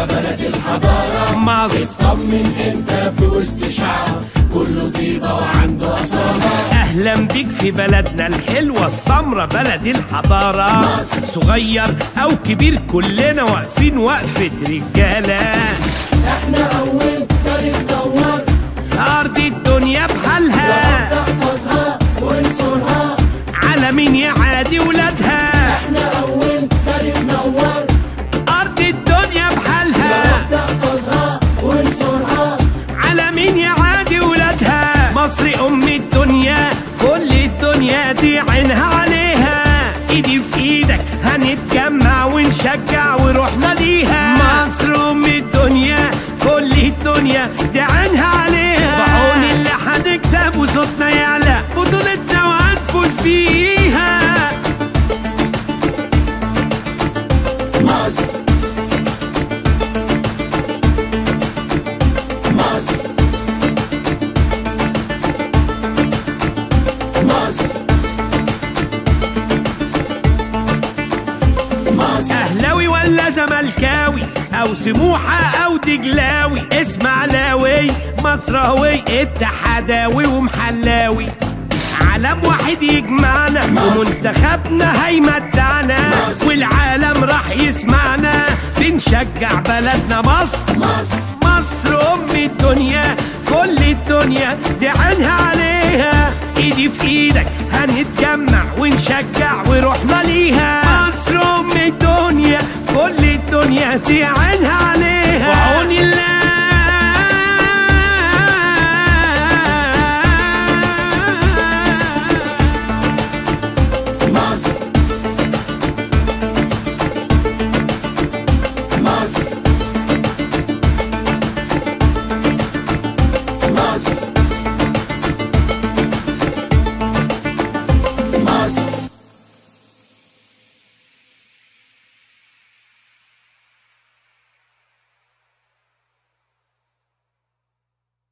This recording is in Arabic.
بلد الحضارة. مصر اطمن انت في وسط شعب كله طيبة وعنده أصالة. اهلا بيك في بلدنا الحلوة السمرة بلد الحضارة. مصر صغير او كبير كلنا واقفين وقفة رجالة. احنا أول تاريخ نور ارض الدنيا بحالها تحفظها وانصرها على مين يعادي ولادها. احنا أول تاريخ نور ارض الدنيا بحالها تحفظها وانصرها على مين يعادي ولادها. مصر ام الدنيا كل الدنيا دي عينها عليها. ايدي في ايدك هنتجمع ونشجع وروحنا ليها. مصر ام الدنيا كل الدنيا دي عينها عليها. بعون اللي هنكسب وصوتنا يعلى بطولتنا وهنفوز بيها. مصر مصر مصر مصر. اهلاوي ولا زملكاوي او سموحه او دجلاوي اسماعيلاوي مصراوي اتحداوي ومحلاوي علم واحد يجمعنا ومنتخبنا هيمتعنا والعالم راح يسمعنا. بنشجع بلدنا مصر. مصر ام الدنيا كل الدنيا دي عينها عليها. ايدي في ايدك هنتجمع ونشجع وروحنا ليها. مصر ام الدنيا كل الدنيا دي عينها